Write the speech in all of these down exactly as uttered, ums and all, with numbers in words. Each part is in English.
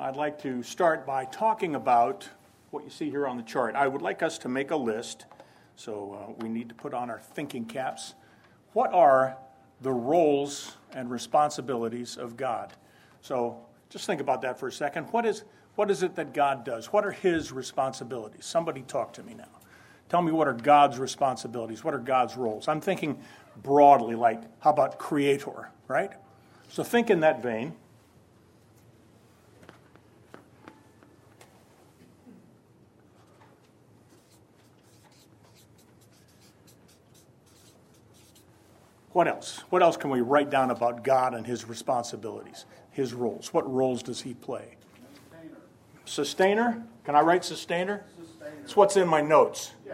I'd like to start by talking about what you see here on the chart. I would like us to make a list, so uh, we need to put on our thinking caps. What are the roles and responsibilities of God? So just think about that for a second. What is what is it that God does? What are his responsibilities? Somebody talk to me now. Tell me, what are God's responsibilities? What are God's roles? I'm thinking broadly, like, how about creator, right? So think in that vein. What else? What else can we write down about God and his responsibilities, his roles? What roles does he play? Sustainer. Sustainer? Can I write sustainer? Sustainer. It's what's in my notes. Yeah.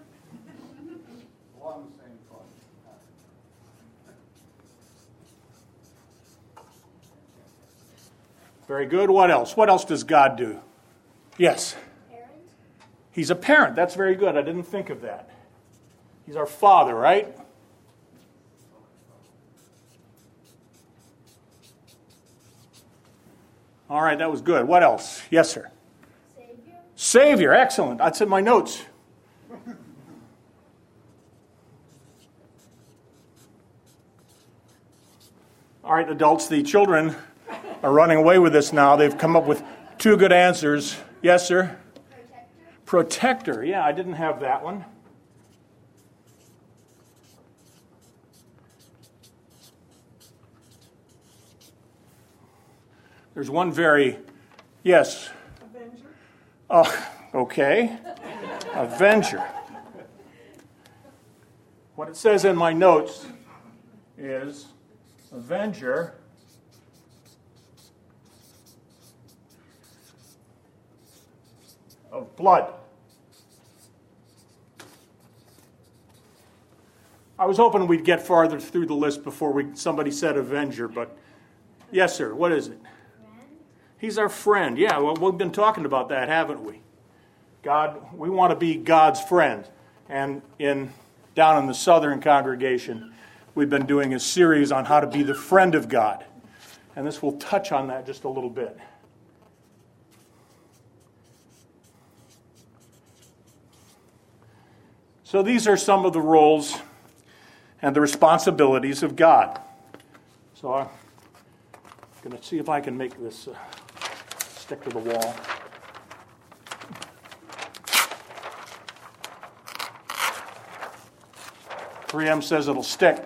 Along the same thought. Very good. What else? What else does God do? Yes? Parent. He's a parent. That's very good. I didn't think of that. He's our father, right? All right, that was good. What else? Yes, sir. Savior. Savior, excellent. That's in my notes. All right, adults, the children are running away with this now. They've come up with two good answers. Yes, sir. Protector. Protector. Yeah, I didn't have that one. There's one very, yes. Avenger. Oh, okay. Avenger. What it says in my notes is Avenger of blood. I was hoping we'd get farther through the list before we somebody said Avenger, but yes, sir. What is it? He's our friend. Yeah, well, we've been talking about that, haven't we? God, we want to be God's friend. And in down in the Southern congregation, we've been doing a series on how to be the friend of God. And this will touch on that just a little bit. So these are some of the roles and the responsibilities of God. So I'm going to see if I can make this Uh, stick to the wall. three M says it'll stick.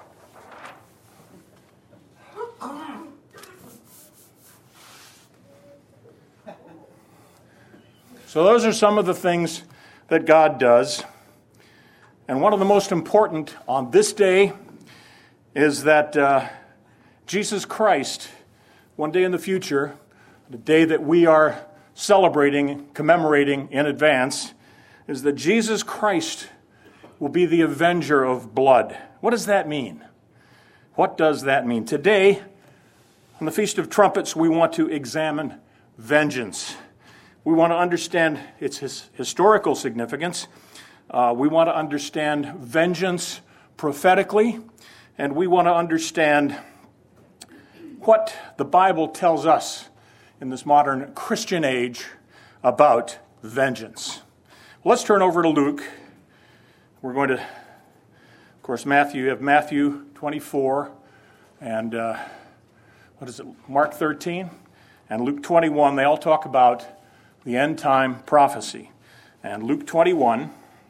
So those are some of the things that God does. And one of the most important on this day is that uh, Jesus Christ, one day in the future, the day that we are celebrating, commemorating in advance, is that Jesus Christ will be the avenger of blood. What does that mean? What does that mean? Today, on the Feast of Trumpets, we want to examine vengeance. We want to understand its his historical significance. Uh, we want to understand vengeance prophetically, and we want to understand what the Bible tells us in this modern Christian age about vengeance. Let's turn over to Luke. We're going to, of course, Matthew. You have Matthew twenty-four and uh, what is it, Mark thirteen and Luke twenty-one. They all talk about the end time prophecy. And Luke twenty-one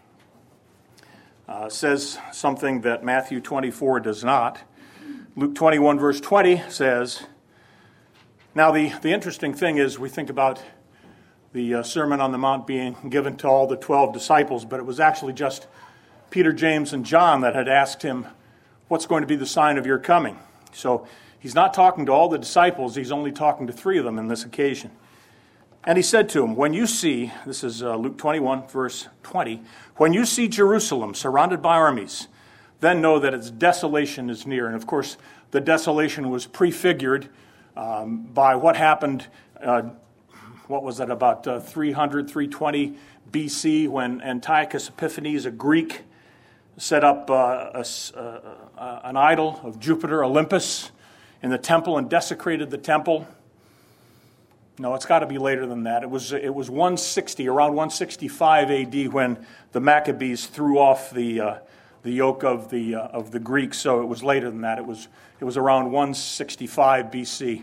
uh, says something that Matthew twenty-four does not. Luke twenty-one verse twenty says, now the, the interesting thing is we think about the uh, Sermon on the Mount being given to all the twelve disciples, but it was actually just Peter, James, and John that had asked him, what's going to be the sign of your coming? So he's not talking to all the disciples, he's only talking to three of them in this occasion. And he said to him, when you see, this is uh, Luke twenty-one verse twenty, when you see Jerusalem surrounded by armies, then know that its desolation is near. And of course, the desolation was prefigured um, by what happened, uh, what was it, about uh, three hundred, three twenty B C, when Antiochus Epiphanes, a Greek, set up uh, a, uh, uh, an idol of Jupiter, Olympus, in the temple and desecrated the temple. No, it's got to be later than that. It was it was one sixty, around one sixty-five A D when the Maccabees threw off the uh, the yoke of the uh, of the Greeks. So it was later than that. It was it was around one sixty-five B C.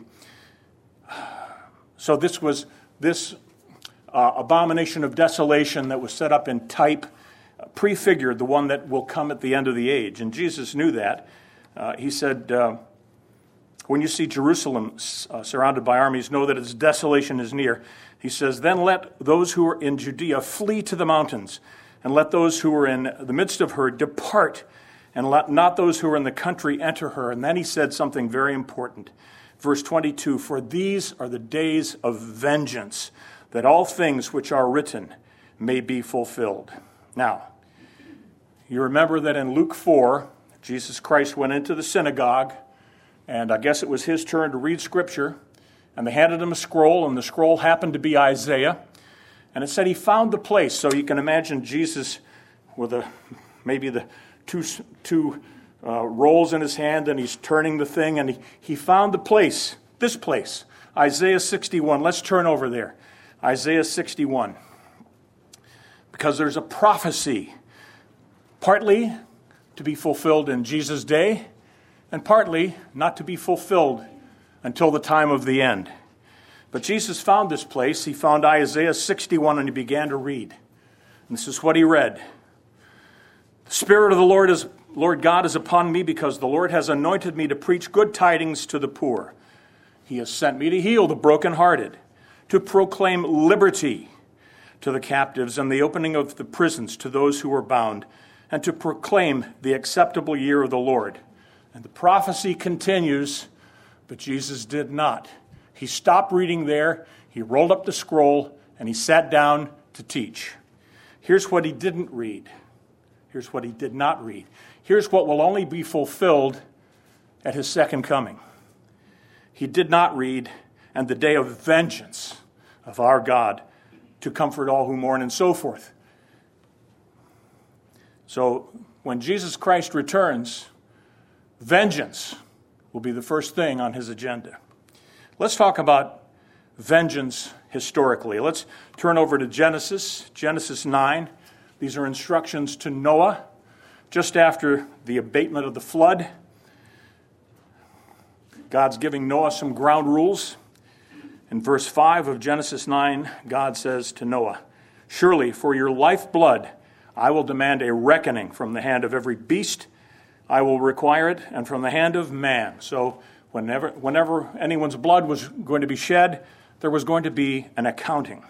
So this was this uh, abomination of desolation that was set up in type, uh, prefigured the one that will come at the end of the age, and Jesus knew that. Uh, he said. Uh, When you see Jerusalem uh, surrounded by armies, know that its desolation is near. He says, then let those who are in Judea flee to the mountains, and let those who are in the midst of her depart, and let not those who are in the country enter her. And then he said something very important. Verse twenty-two, for these are the days of vengeance, that all things which are written may be fulfilled. Now, you remember that in Luke four, Jesus Christ went into the synagogue, and I guess it was his turn to read Scripture, and they handed him a scroll, and the scroll happened to be Isaiah. And it said he found the place, so you can imagine Jesus with a, maybe the two, two uh, rolls in his hand, and he's turning the thing, and he, he found the place, this place, Isaiah sixty-one. Let's turn over there. Isaiah sixty-one. Because there's a prophecy, partly to be fulfilled in Jesus' day, and partly not to be fulfilled until the time of the end. But Jesus found this place. He found Isaiah sixty-one, and he began to read. And this is what he read. The Spirit of the Lord is Lord God is upon me, because the Lord has anointed me to preach good tidings to the poor. He has sent me to heal the brokenhearted, to proclaim liberty to the captives, and the opening of the prisons to those who are bound, and to proclaim the acceptable year of the Lord. And the prophecy continues, but Jesus did not. He stopped reading there, he rolled up the scroll, and he sat down to teach. Here's what he didn't read. Here's what he did not read. Here's what will only be fulfilled at his second coming. He did not read, and the day of vengeance of our God to comfort all who mourn, and so forth. So when Jesus Christ returns, vengeance will be the first thing on his agenda. Let's talk about vengeance historically. Let's turn over to Genesis, Genesis nine. These are instructions to Noah just after the abatement of the flood. God's giving Noah some ground rules. In verse five of Genesis nine, God says to Noah, surely for your lifeblood I will demand a reckoning from the hand of every beast. I will require it, and from the hand of man. So whenever whenever anyone's blood was going to be shed, there was going to be an accounting.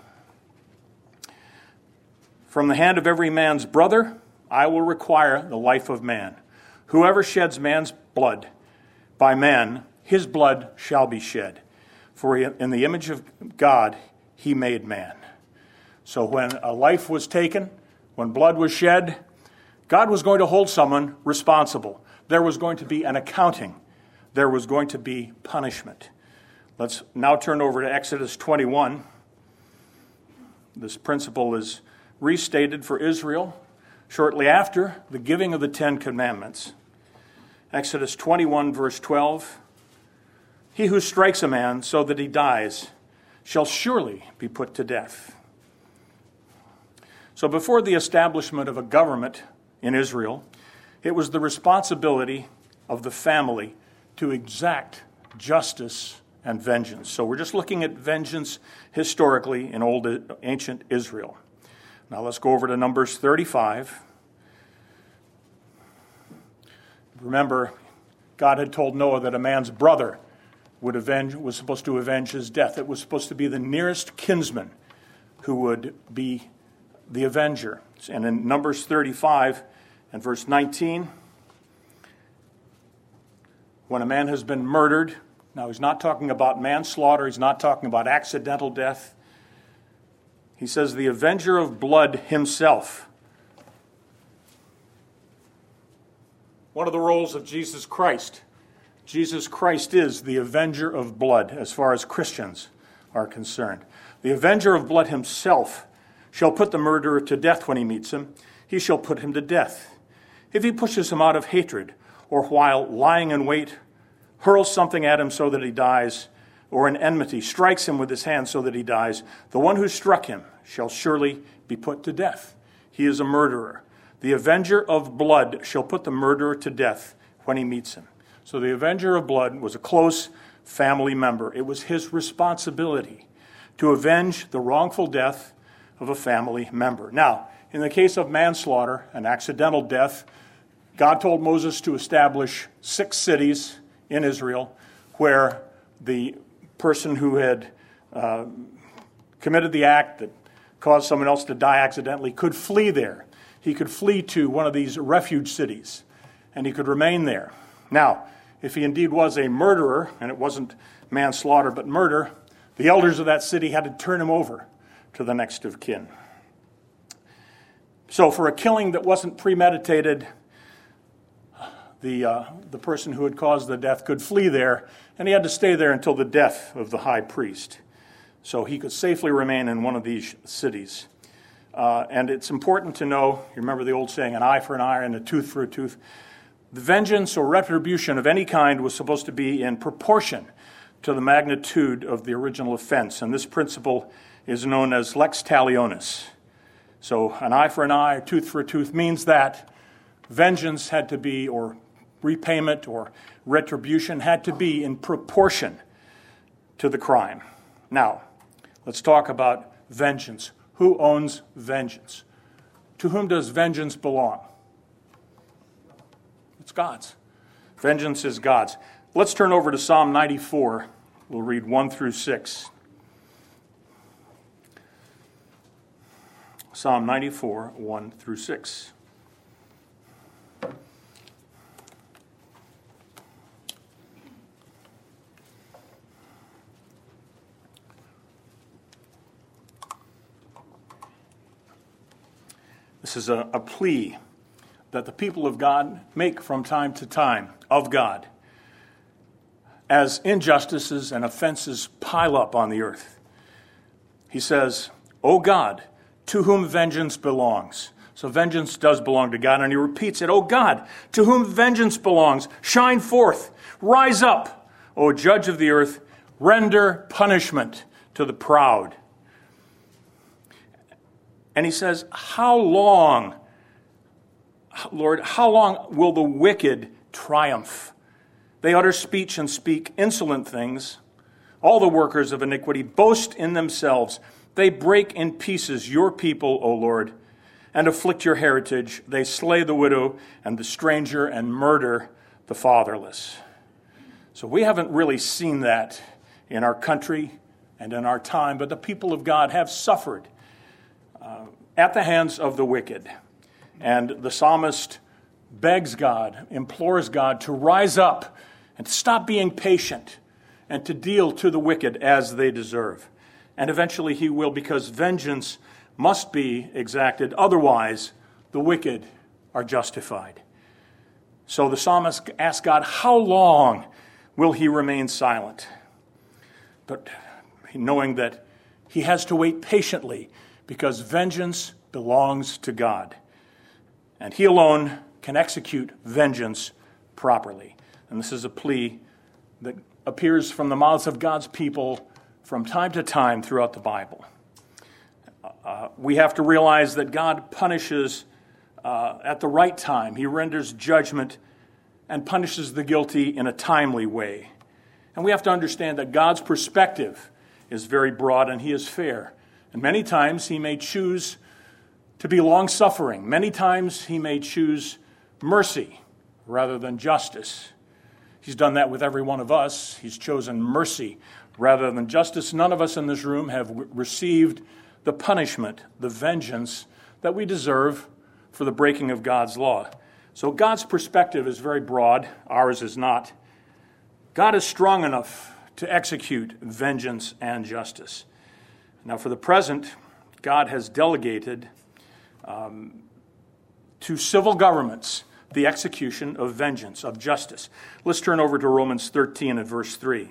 From the hand of every man's brother, I will require the life of man. Whoever sheds man's blood, by man, his blood shall be shed. For in the image of God, he made man. So when a life was taken, when blood was shed, God was going to hold someone responsible. There was going to be an accounting. There was going to be punishment. Let's now turn over to Exodus twenty-one. This principle is restated for Israel shortly after the giving of the Ten Commandments. Exodus twenty-one, verse twelve. He who strikes a man so that he dies shall surely be put to death. So before the establishment of a government in Israel, it was the responsibility of the family to exact justice and vengeance. So we're just looking at vengeance historically in old ancient Israel. Now let's go over to Numbers thirty-five. Remember, God had told Noah that a man's brother would avenge, was supposed to avenge his death. It was supposed to be the nearest kinsman who would be the avenger. And in Numbers thirty-five and verse nineteen, when a man has been murdered, now he's not talking about manslaughter, he's not talking about accidental death. He says, the avenger of blood himself. One of the roles of Jesus Christ. Jesus Christ is the avenger of blood as far as Christians are concerned. The avenger of blood himself shall put the murderer to death when he meets him. He shall put him to death. If he pushes him out of hatred, or while lying in wait, hurls something at him so that he dies, or in enmity strikes him with his hand so that he dies, the one who struck him shall surely be put to death. He is a murderer. The avenger of blood shall put the murderer to death when he meets him. So the avenger of blood was a close family member. It was his responsibility to avenge the wrongful death of a family member. Now, in the case of manslaughter, an accidental death, God told Moses to establish six cities in Israel where the person who had uh, committed the act that caused someone else to die accidentally could flee there. He could flee to one of these refuge cities, and he could remain there. Now, if he indeed was a murderer, and it wasn't manslaughter but murder, the elders of that city had to turn him over to the next of kin. So for a killing that wasn't premeditated, the uh, the person who had caused the death could flee there, and he had to stay there until the death of the high priest. So he could safely remain in one of these cities. Uh, and it's important to know, you remember the old saying, an eye for an eye and a tooth for a tooth. The vengeance or retribution of any kind was supposed to be in proportion to the magnitude of the original offense. And this principle is known as lex talionis. So an eye for an eye, a tooth for a tooth means that vengeance had to be, or repayment or retribution had to be in proportion to the crime. Now, let's talk about vengeance. Who owns vengeance? To whom does vengeance belong? It's God's. Vengeance is God's. Let's turn over to Psalm ninety-four. We'll read one through six. Psalm ninety-four, one through six. This is a, a plea that the people of God make from time to time of God as injustices and offenses pile up on the earth. He says, O God, to whom vengeance belongs. So vengeance does belong to God, and he repeats it, O God, to whom vengeance belongs, shine forth, rise up, O judge of the earth, render punishment to the proud. And he says, how long, Lord, how long will the wicked triumph? They utter speech and speak insolent things. All the workers of iniquity boast in themselves. They break in pieces your people, O Lord, and afflict your heritage. They slay the widow and the stranger and murder the fatherless. So we haven't really seen that in our country and in our time, but the people of God have suffered Uh, at the hands of the wicked. And the psalmist begs God, implores God to rise up and to stop being patient and to deal to the wicked as they deserve. And eventually he will, because vengeance must be exacted. Otherwise, the wicked are justified. So the psalmist asks God, how long will he remain silent? But knowing that he has to wait patiently, because vengeance belongs to God. And he alone can execute vengeance properly. And this is a plea that appears from the mouths of God's people from time to time throughout the Bible. Uh, we have to realize that God punishes uh, at the right time. He renders judgment and punishes the guilty in a timely way. And we have to understand that God's perspective is very broad and he is fair. And many times he may choose to be long-suffering. Many times he may choose mercy rather than justice. He's done that with every one of us. He's chosen mercy rather than justice. None of us in this room have received the punishment, the vengeance that we deserve for the breaking of God's law. So God's perspective is very broad. Ours is not. God is strong enough to execute vengeance and justice. Now, for the present, God has delegated um, to civil governments the execution of vengeance, of justice. Let's turn over to Romans thirteen and verse three.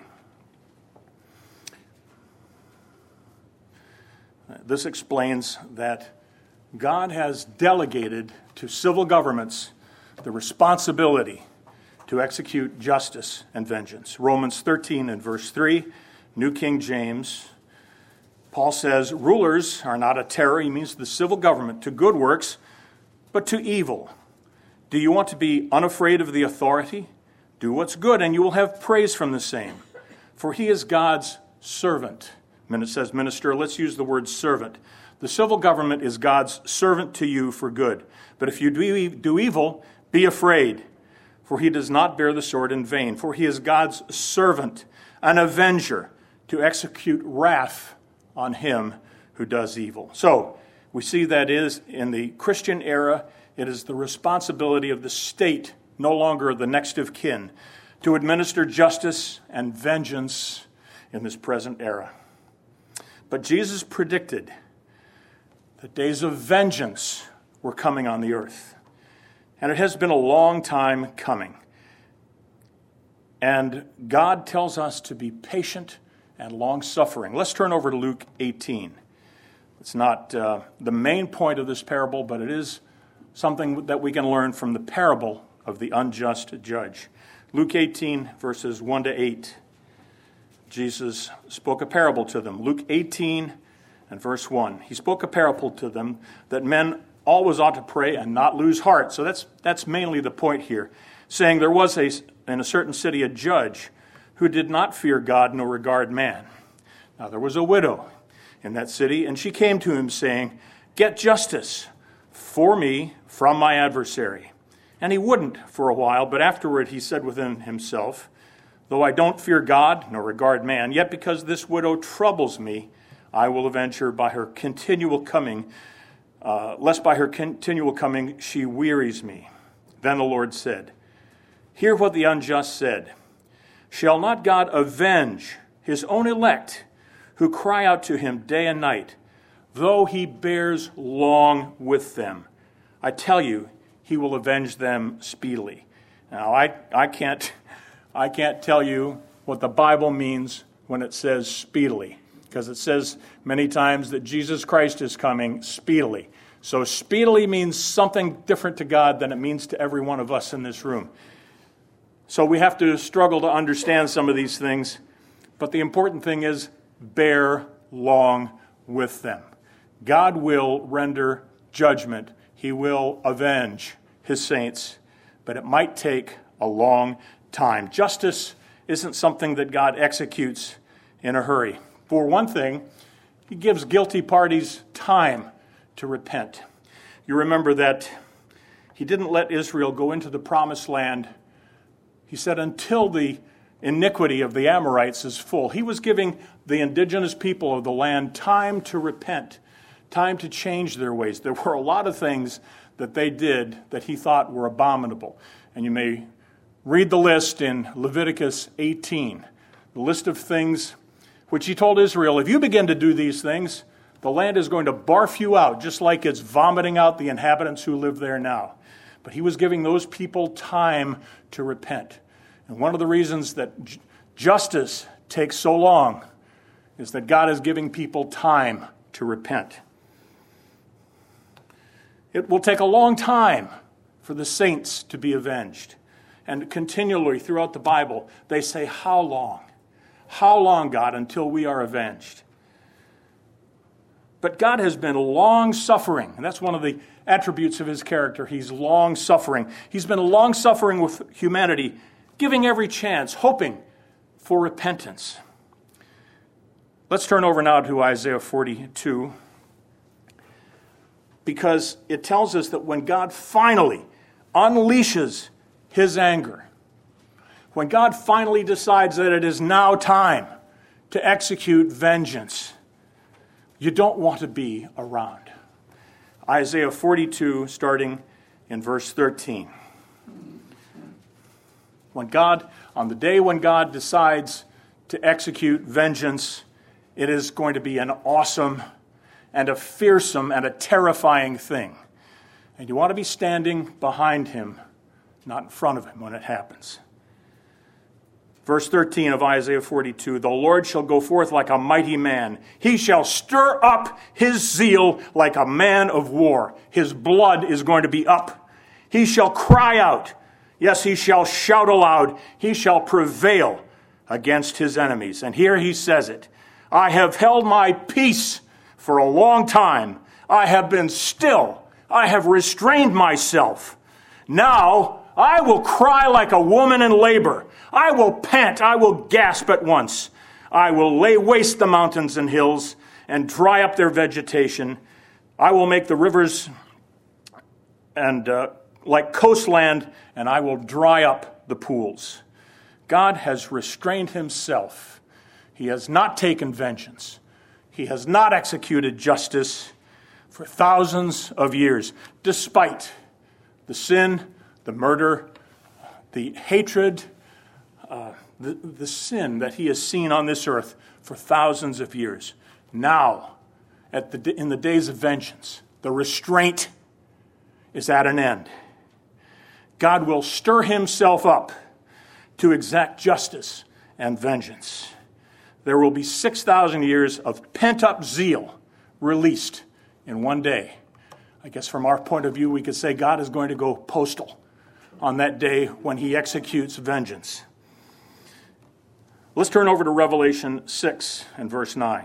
This explains that God has delegated to civil governments the responsibility to execute justice and vengeance. Romans thirteen and verse three, New King James. Paul says, rulers are not a terror, he means the civil government, to good works, but to evil. Do you want to be unafraid of the authority? Do what's good, and you will have praise from the same. For he is God's servant. When it says minister, let's use the word servant. The civil government is God's servant to you for good. But if you do, do evil, be afraid, for he does not bear the sword in vain. For he is God's servant, an avenger, to execute wrath on him who does evil. So, we see that is, in the Christian era, it is the responsibility of the state, no longer the next of kin, to administer justice and vengeance in this present era. But Jesus predicted that days of vengeance were coming on the earth. And it has been a long time coming. And God tells us to be patient and long-suffering. Let's turn over to Luke eighteen. It's not uh, the main point of this parable, but it is something that we can learn from the parable of the unjust judge. Luke eighteen, verses one to eight. Jesus spoke a parable to them. Luke eighteen and verse one. He spoke a parable to them that men always ought to pray and not lose heart. So that's that's mainly the point here. Saying there was a, in a certain city a judge who did not fear God nor regard man. Now there was a widow in that city, and she came to him saying, "Get justice for me from my adversary." And he wouldn't for a while, but afterward he said within himself, "Though I don't fear God nor regard man, yet because this widow troubles me, I will avenge her by her continual coming, uh, lest by her continual coming she wearies me." Then the Lord said, "Hear what the unjust said. Shall not God avenge his own elect who cry out to him day and night, though he bears long with them? I tell you, he will avenge them speedily." Now, I, I can't I can't tell you what the Bible means when it says speedily, because it says many times that Jesus Christ is coming speedily. So speedily means something different to God than it means to every one of us in this room. So we have to struggle to understand some of these things, but the important thing is bear long with them. God will render judgment. He will avenge his saints, but it might take a long time. Justice isn't something that God executes in a hurry. For one thing, he gives guilty parties time to repent. You remember that he didn't let Israel go into the promised land. He said until the iniquity of the Amorites is full. He was giving the indigenous people of the land time to repent, time to change their ways. There were a lot of things that they did that he thought were abominable. And you may read the list in Leviticus eighteen, the list of things which he told Israel, if you begin to do these things, the land is going to barf you out, just like it's vomiting out the inhabitants who live there now. But he was giving those people time to repent. And one of the reasons that j- justice takes so long is that God is giving people time to repent. It will take a long time for the saints to be avenged. And continually throughout the Bible, they say, how long? How long, God, until we are avenged? But God has been long-suffering, and that's one of the attributes of his character. He's long-suffering. He's been long-suffering with humanity, giving every chance, hoping for repentance. Let's turn over now to Isaiah forty-two, because it tells us that when God finally unleashes his anger, when God finally decides that it is now time to execute vengeance, you don't want to be around. Isaiah forty-two, starting in verse thirteen. When God, on the day when God decides to execute vengeance, it is going to be an awesome and a fearsome and a terrifying thing. And you want to be standing behind him, not in front of him when it happens. Verse thirteen of Isaiah forty-two, the Lord shall go forth like a mighty man. He shall stir up his zeal like a man of war. His blood is going to be up. He shall cry out. Yes, he shall shout aloud. He shall prevail against his enemies. And here he says it, I have held my peace for a long time. I have been still. I have restrained myself. Now I will cry like a woman in labor. I will pant. I will gasp at once. I will lay waste the mountains and hills and dry up their vegetation. I will make the rivers and uh, like coastland, and I will dry up the pools. God has restrained himself. He has not taken vengeance. He has not executed justice for thousands of years, despite the sin, the murder, the hatred, uh, the, the sin that he has seen on this earth for thousands of years. Now, at the, in the days of vengeance, the restraint is at an end. God will stir himself up to exact justice and vengeance. There will be six thousand years of pent-up zeal released in one day. I guess from our point of view, we could say God is going to go postal on that day when he executes vengeance. Let's turn over to Revelation six and verse nine.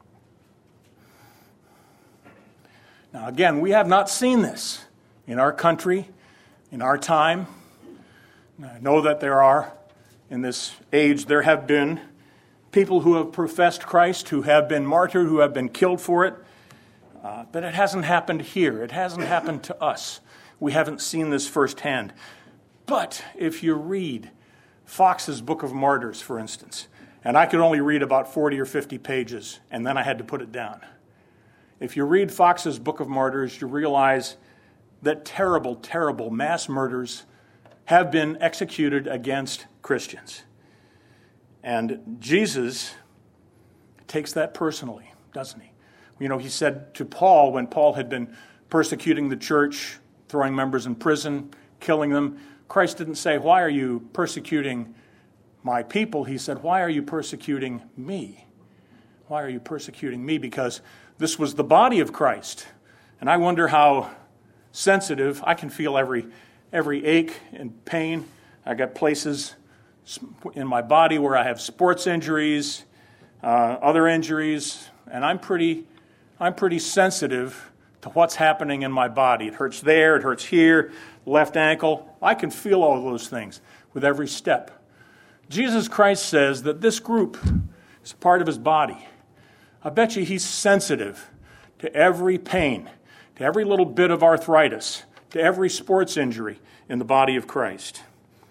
Now again, we have not seen this in our country, in our time. I know that there are, in this age, there have been people who have professed Christ, who have been martyred, who have been killed for it. Uh, but it hasn't happened here. It hasn't happened to us. We haven't seen this firsthand. But if you read Fox's Book of Martyrs, for instance, and I could only read about forty or fifty pages, and then I had to put it down. If you read Fox's Book of Martyrs, you realize that terrible, terrible mass murders have been executed against Christians. And Jesus takes that personally, doesn't he? You know, he said to Paul, when Paul had been persecuting the church, throwing members in prison, killing them, Christ didn't say, why are you persecuting my people? He said, why are you persecuting me? Why are you persecuting me? Because this was the body of Christ. And I wonder how sensitive, I can feel every every ache and pain. I got places in my body where I have sports injuries, uh, other injuries, and I'm pretty I'm pretty sensitive to what's happening in my body. It hurts there, it hurts here, left ankle. I can feel all of those things with every step. Jesus Christ says that this group is part of his body. I bet you he's sensitive to every pain, to every little bit of arthritis, to every sports injury in the body of Christ.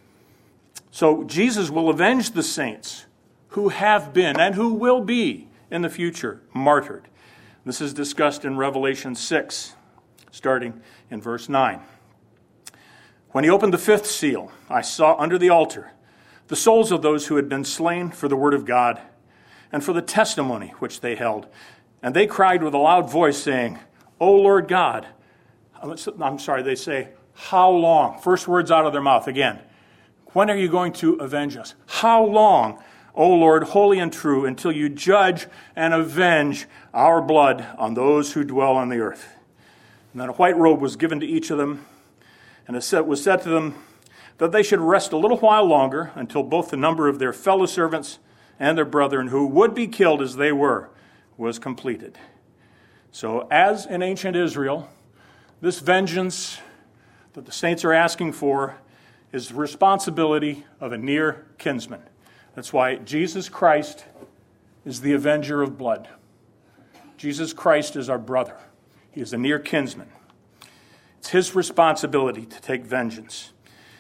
So Jesus will avenge the saints who have been and who will be in the future martyred. This is discussed in Revelation six, starting in verse nine. When he opened the fifth seal, I saw under the altar the souls of those who had been slain for the word of God and for the testimony which they held. And they cried with a loud voice, saying, O Lord God, I'm sorry, they say, how long? First words out of their mouth again. When are you going to avenge us? How long, O Lord, holy and true, until you judge and avenge our blood on those who dwell on the earth? And then a white robe was given to each of them, and it was said to them that they should rest a little while longer until both the number of their fellow servants and their brethren who would be killed as they were was completed. So as in ancient Israel, this vengeance that the saints are asking for is the responsibility of a near kinsman. That's why Jesus Christ is the avenger of blood. Jesus Christ is our brother. He is a near kinsman. It's his responsibility to take vengeance.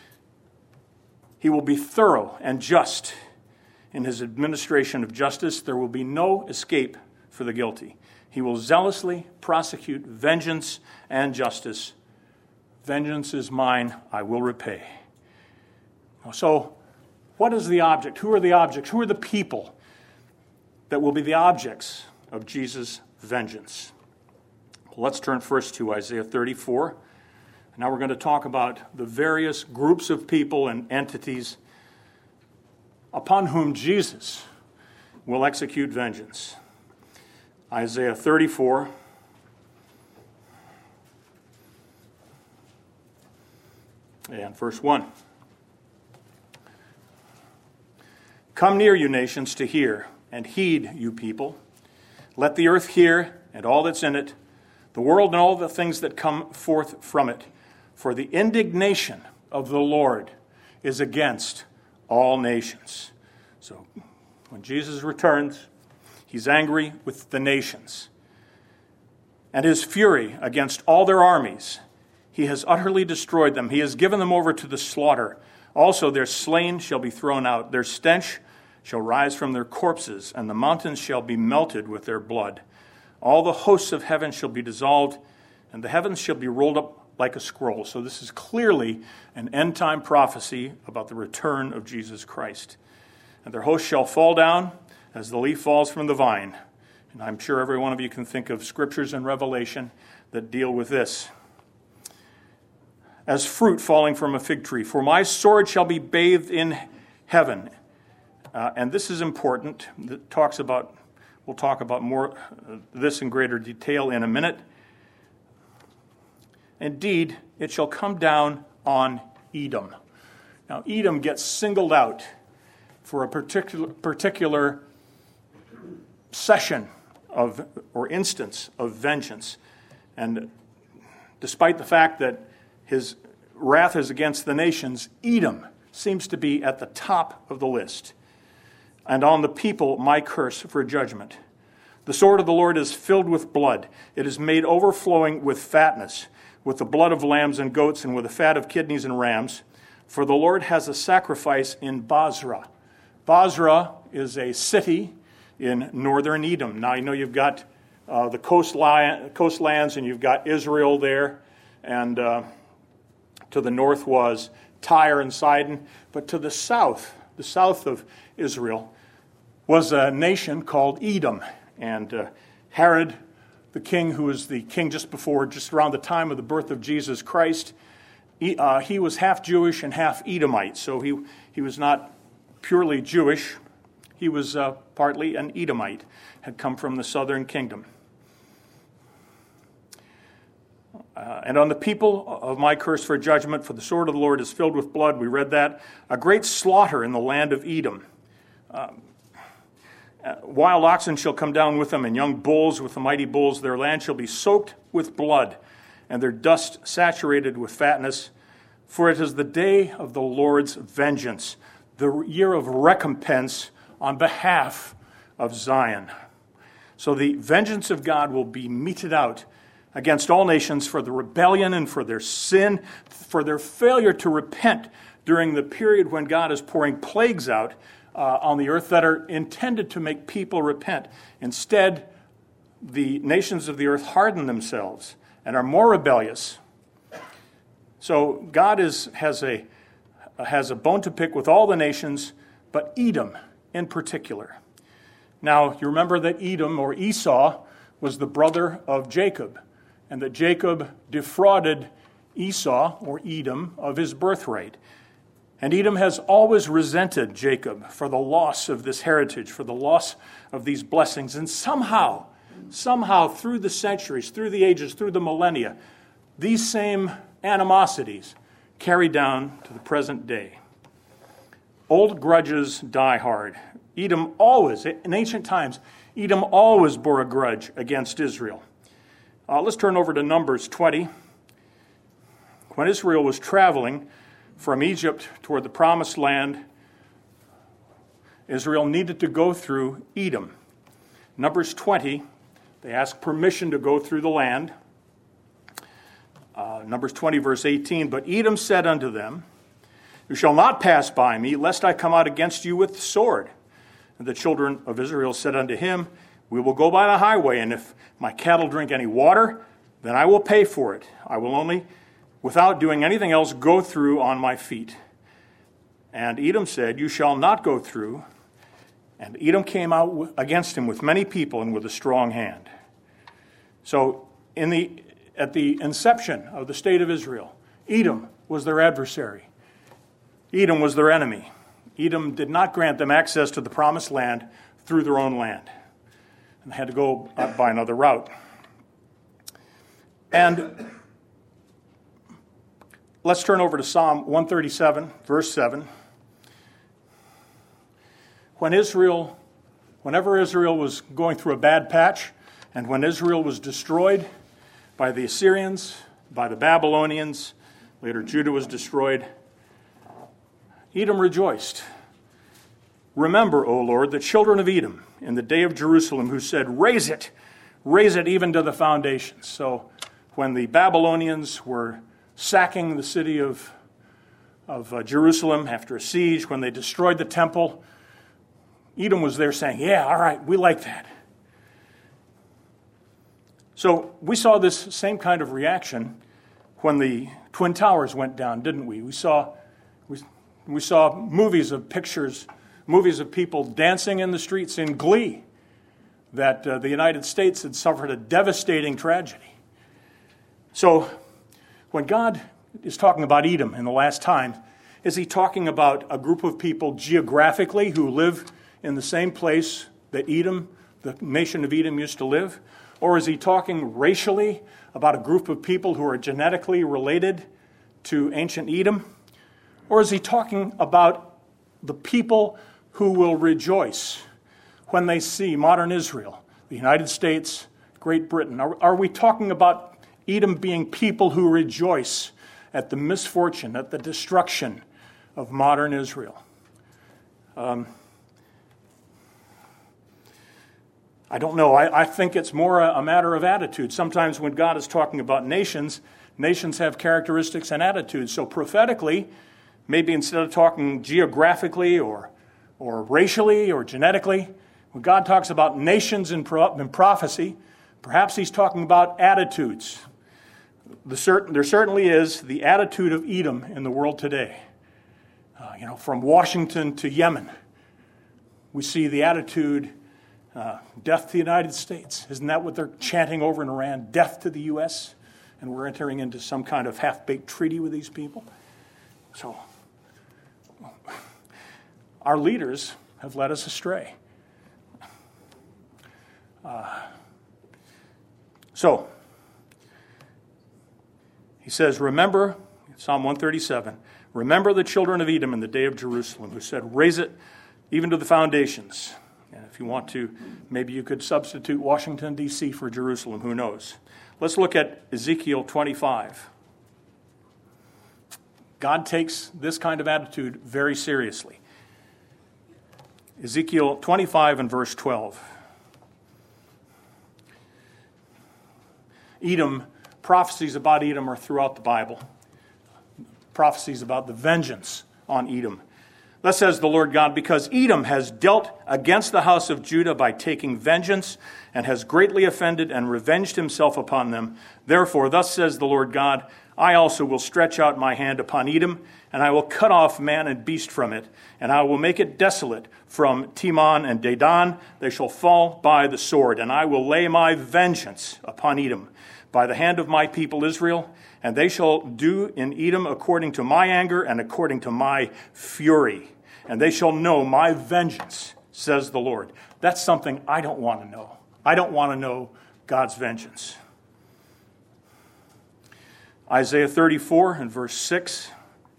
He will be thorough and just in his administration of justice. There will be no escape for the guilty. He will zealously prosecute vengeance and justice. Vengeance is mine, I will repay. So, what is the object? Who are the objects? Who are the people that will be the objects of Jesus' vengeance? Well, let's turn first to Isaiah thirty-four. Now we're going to talk about the various groups of people and entities upon whom Jesus will execute vengeance. Isaiah thirty-four. And verse one. Come near, you nations, to hear, and heed, you people. Let the earth hear, and all that's in it, the world and all the things that come forth from it. For the indignation of the Lord is against all nations. So when Jesus returns, he's angry with the nations. And his fury against all their armies, he has utterly destroyed them. He has given them over to the slaughter. Also their slain shall be thrown out. Their stench shall rise from their corpses, and the mountains shall be melted with their blood. All the hosts of heaven shall be dissolved, and the heavens shall be rolled up like a scroll. So this is clearly an end-time prophecy about the return of Jesus Christ. And their hosts shall fall down as the leaf falls from the vine. And I'm sure every one of you can think of scriptures in Revelation that deal with this. As fruit falling from a fig tree. For my sword shall be bathed in heaven. Uh, and this is important. It talks about, we'll talk about more uh, this in greater detail in a minute. Indeed, it shall come down on Edom. Now, Edom gets singled out for a particular particular session of or instance of vengeance. And despite the fact that his wrath is against the nations, Edom seems to be at the top of the list. And on the people, my curse for judgment. The sword of the Lord is filled with blood. It is made overflowing with fatness, with the blood of lambs and goats, and with the fat of kidneys and rams. For the Lord has a sacrifice in Bozrah. Bozrah is a city in northern Edom. Now, you know you've got uh, the coastline, coastlands, and you've got Israel there, and uh, to the north was Tyre and Sidon. But to the south, the south of Israel, was a nation called Edom. And uh, Herod, the king who was the king just before, just around the time of the birth of Jesus Christ, he, uh, he was half Jewish and half Edomite. So he, he was not purely Jewish. He was uh, partly an Edomite, had come from the southern kingdom. Uh, and on the people of my curse for judgment, for the sword of the Lord is filled with blood. We read that. A great slaughter in the land of Edom. Um, uh, wild oxen shall come down with them, and young bulls with the mighty bulls. Their land shall be soaked with blood, and their dust saturated with fatness. For it is the day of the Lord's vengeance, the year of recompense on behalf of Zion. So the vengeance of God will be meted out against all nations for the rebellion and for their sin, for their failure to repent during the period when God is pouring plagues out uh, on the earth that are intended to make people repent. Instead, the nations of the earth harden themselves and are more rebellious. So God is has a has a bone to pick with all the nations, but Edom in particular. Now, you remember that Edom, or Esau, was the brother of Jacob, and that Jacob defrauded Esau, or Edom, of his birthright. And Edom has always resented Jacob for the loss of this heritage, for the loss of these blessings. And somehow, somehow through the centuries, through the ages, through the millennia, these same animosities carry down to the present day. Old grudges die hard. Edom always, in ancient times, Edom always bore a grudge against Israel. Uh, let's turn over to Numbers twenty. When Israel was traveling from Egypt toward the Promised Land, Israel needed to go through Edom. Numbers twenty, they asked permission to go through the land. Uh, Numbers twenty, verse eighteen, but Edom said unto them, you shall not pass by me, lest I come out against you with the sword. And the children of Israel said unto him, we will go by the highway, and if my cattle drink any water, then I will pay for it. I will only, without doing anything else, go through on my feet. And Edom said, you shall not go through. And Edom came out against him with many people and with a strong hand. So in the at the inception of the state of Israel, Edom was their adversary. Edom was their enemy. Edom did not grant them access to the promised land through their own land. And they had to go by another route. And let's turn over to Psalm one thirty-seven, verse seven. when Israel, whenever Israel was going through a bad patch, and when Israel was destroyed by the Assyrians, by the Babylonians, later Judah was destroyed, Edom rejoiced. Remember, O Lord, the children of Edom in the day of Jerusalem, who said, raise it, raise it even to the foundations. So when the Babylonians were sacking the city of, of uh, Jerusalem after a siege, when they destroyed the temple, Edom was there saying, yeah, all right, we like that. So we saw this same kind of reaction when the Twin Towers went down, didn't we? We saw we, we saw movies of pictures, movies of people dancing in the streets in glee that uh, the United States had suffered a devastating tragedy. So when God is talking about Edom in the last time, is he talking about a group of people geographically who live in the same place that Edom, the nation of Edom, used to live? Or is he talking racially about a group of people who are genetically related to ancient Edom? Or is he talking about the people who will rejoice when they see modern Israel, the United States, Great Britain? Are, are we talking about Edom being people who rejoice at the misfortune, at the destruction of modern Israel? Um, I don't know. I, I think it's more a, a matter of attitude. Sometimes when God is talking about nations, nations have characteristics and attitudes. So prophetically, maybe instead of talking geographically or, or racially or genetically, when God talks about nations in, pro, in prophecy, perhaps he's talking about attitudes. The certain, there certainly is the attitude of Edom in the world today. Uh, you know, from Washington to Yemen, we see the attitude, uh, death to the United States. Isn't that what they're chanting over in Iran? Death to the U S? And we're entering into some kind of half-baked treaty with these people. So, our leaders have led us astray. Uh, so, he says, remember, Psalm one thirty-seven, remember the children of Edom in the day of Jerusalem, who said, raise it even to the foundations. And if you want to, maybe you could substitute Washington, D C for Jerusalem, who knows. Let's look at Ezekiel twenty-five. God takes this kind of attitude very seriously. Ezekiel twenty-five and verse twelve. Edom, prophecies about Edom are throughout the Bible. Prophecies about the vengeance on Edom. Thus says the Lord God, because Edom has dealt against the house of Judah by taking vengeance, and has greatly offended and revenged himself upon them. Therefore, thus says the Lord God, I also will stretch out my hand upon Edom, and I will cut off man and beast from it, and I will make it desolate from Teman and Dedan. They shall fall by the sword, and I will lay my vengeance upon Edom by the hand of my people Israel, and they shall do in Edom according to my anger and according to my fury. And they shall know my vengeance, says the Lord. That's something I don't want to know. I don't want to know God's vengeance. Isaiah thirty-four and verse six.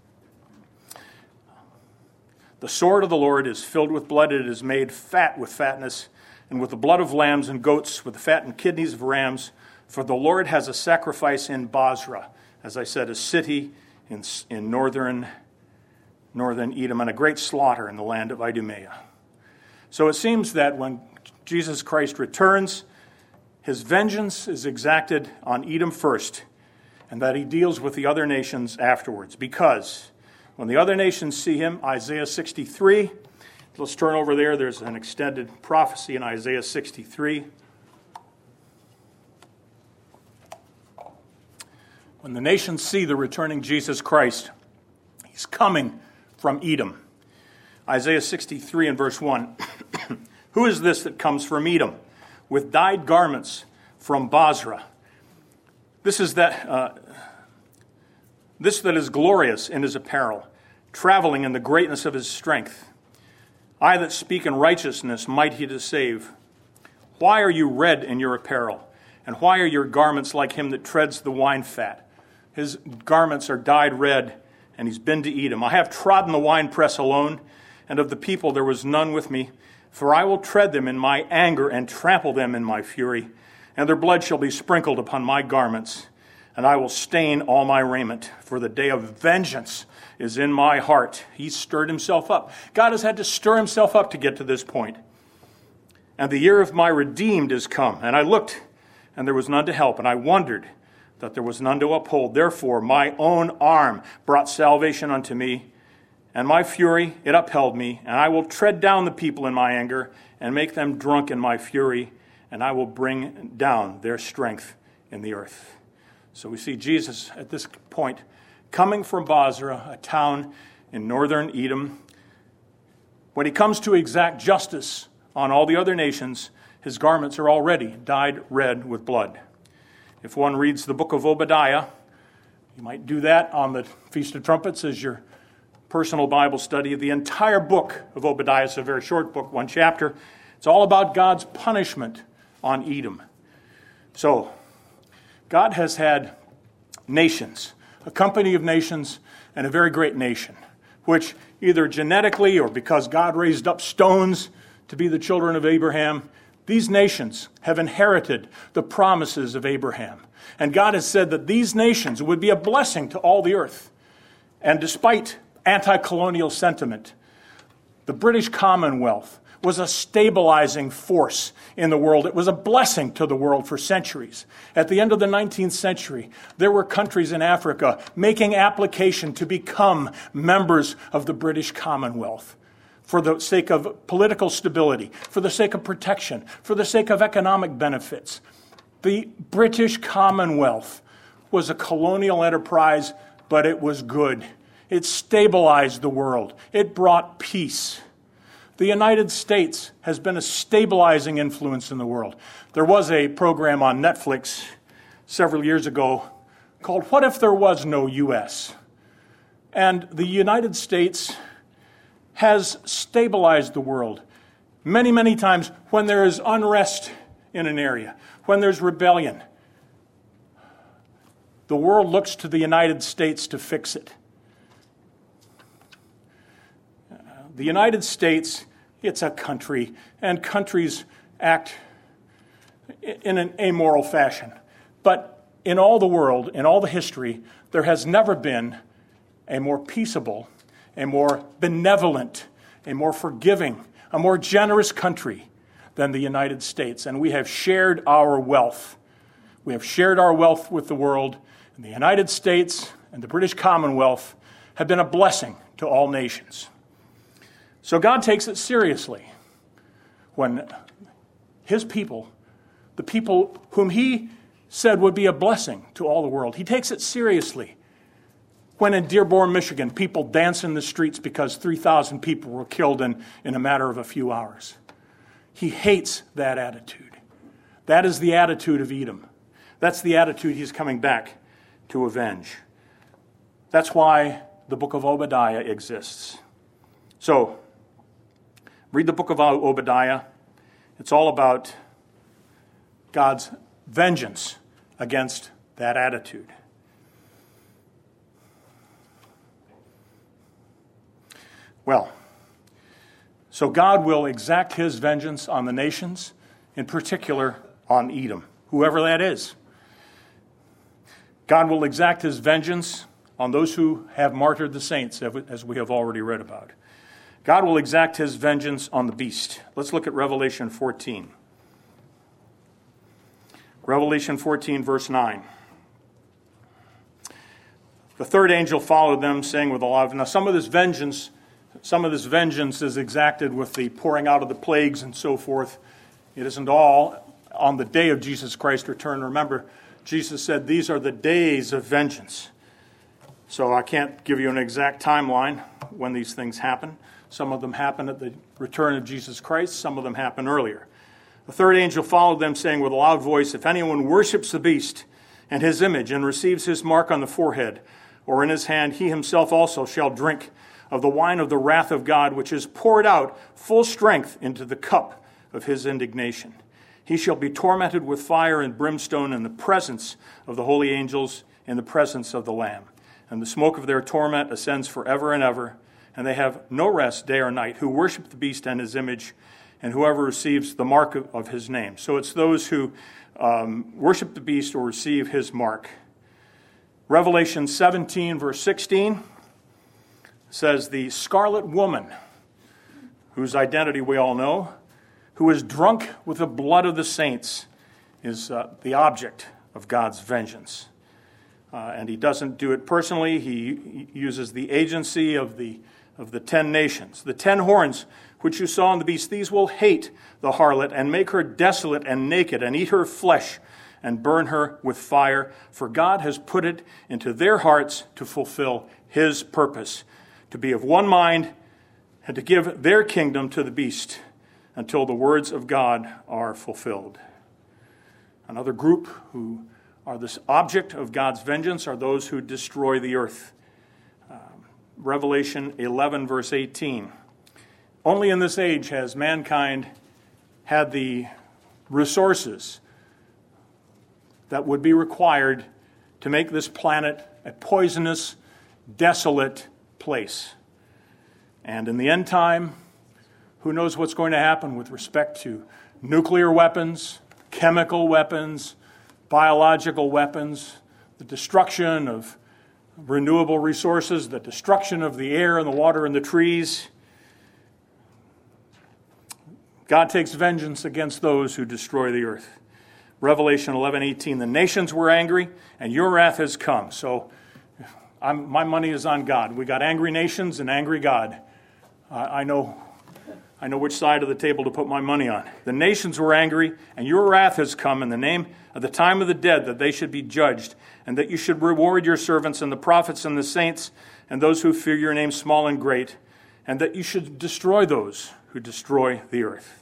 The sword of the Lord is filled with blood. It is made fat with fatness, and with the blood of lambs and goats, with the fattened kidneys of rams. For the Lord has a sacrifice in Bozrah, as I said, a city in, in northern, northern Edom, and a great slaughter in the land of Idumea. So it seems that when Jesus Christ returns, his vengeance is exacted on Edom first, and that he deals with the other nations afterwards. Because when the other nations see him, Isaiah sixty-three, let's turn over there. There's an extended prophecy in Isaiah sixty-three. When the nations see the returning Jesus Christ, he's coming from Edom. Isaiah sixty-three and verse one. Who is this that comes from Edom with dyed garments from Bozrah? This is that uh, this that is glorious in his apparel, traveling in the greatness of his strength. I that speak in righteousness, mighty to save. Why are you red in your apparel? And why are your garments like him that treads the wine fat? His garments are dyed red, and he's been to Edom. I have trodden the winepress alone, and of the people there was none with me. For I will tread them in my anger and trample them in my fury, and their blood shall be sprinkled upon my garments, and I will stain all my raiment, for the day of vengeance is in my heart. He stirred himself up. God has had to stir himself up to get to this point. And the year of my redeemed is come. And I looked, and there was none to help, and I wondered that there was none to uphold. Therefore my own arm brought salvation unto me, and my fury, it upheld me, and I will tread down the people in my anger, and make them drunk in my fury, and I will bring down their strength in the earth. So we see Jesus at this point coming from Bozrah, a town in northern Edom. When he comes to exact justice on all the other nations, his garments are already dyed red with blood. If one reads the book of Obadiah, you might do that on the Feast of Trumpets as your personal Bible study. The entire book of Obadiah is a very short book, one chapter. It's all about God's punishment on Edom. So, God has had nations, a company of nations, and a very great nation, which either genetically or because God raised up stones to be the children of Abraham, these nations have inherited the promises of Abraham. And God has said that these nations would be a blessing to all the earth. And despite anti-colonial sentiment, the British Commonwealth was a stabilizing force in the world. It was a blessing to the world for centuries. At the end of the nineteenth century, there were countries in Africa making application to become members of the British Commonwealth for the sake of political stability, for the sake of protection, for the sake of economic benefits. The British Commonwealth was a colonial enterprise, but it was good. It stabilized the world. It brought peace. The United States has been a stabilizing influence in the world. There was a program on Netflix several years ago called What If There Was No U S? And the United States has stabilized the world many, many times when there is unrest in an area, when there's rebellion. The world looks to the United States to fix it. The United States, it's a country, and countries act in an amoral fashion. But in all the world, in all the history, there has never been a more peaceable, a more benevolent, a more forgiving, a more generous country than the United States. And we have shared our wealth. We have shared our wealth with the world. And the United States and the British Commonwealth have been a blessing to all nations. So God takes it seriously when his people, the people whom he said would be a blessing to all the world, he takes it seriously when in Dearborn, Michigan, people dance in the streets because three thousand people were killed in, in a matter of a few hours. He hates that attitude. That is the attitude of Edom. That's the attitude he's coming back to avenge. That's why the book of Obadiah exists. So, read the book of Obadiah. It's all about God's vengeance against that attitude. Well, so God will exact his vengeance on the nations, in particular on Edom, whoever that is. God will exact his vengeance on those who have martyred the saints, as we have already read about. God will exact his vengeance on the beast. Let's look at Revelation fourteen. Revelation fourteen, verse nine. The third angel followed them, saying with a loud... Now, some of this vengeance, some of this vengeance is exacted with the pouring out of the plagues and so forth. It isn't all on the day of Jesus Christ's return. Remember, Jesus said, these are the days of vengeance. So I can't give you an exact timeline when these things happen. Some of them happen at the return of Jesus Christ. Some of them happen earlier. The third angel followed them, saying with a loud voice, if anyone worships the beast and his image and receives his mark on the forehead or in his hand, he himself also shall drink of the wine of the wrath of God, which is poured out full strength into the cup of his indignation. He shall be tormented with fire and brimstone in the presence of the holy angels, in the presence of the Lamb. And the smoke of their torment ascends forever and ever, and they have no rest day or night, who worship the beast and his image, and whoever receives the mark of, of his name. So it's those who um, worship the beast or receive his mark. Revelation seventeen, verse sixteen says, the scarlet woman, whose identity we all know, who is drunk with the blood of the saints, is uh, the object of God's vengeance. Uh, and he doesn't do it personally. He, he uses the agency of the of the ten nations. The ten horns which you saw in the beast, these will hate the harlot and make her desolate and naked and eat her flesh and burn her with fire. For God has put it into their hearts to fulfill his purpose, to be of one mind and to give their kingdom to the beast until the words of God are fulfilled. Another group who are this object of God's vengeance are those who destroy the earth. Uh, Revelation eleven, verse eighteen. Only in this age has mankind had the resources that would be required to make this planet a poisonous, desolate place. And in the end time, who knows what's going to happen with respect to nuclear weapons, chemical weapons, biological weapons, the destruction of renewable resources, the destruction of the air and the water and the trees. God takes vengeance against those who destroy the earth. Revelation eleven eighteen, the nations were angry, and your wrath has come. So I'm, my money is on God. We got angry nations and angry God. Uh, I know I know which side of the table to put my money on. The nations were angry, and your wrath has come in the name of the time of the dead, that they should be judged, and that you should reward your servants and the prophets and the saints and those who fear your name, small and great, and that you should destroy those who destroy the earth.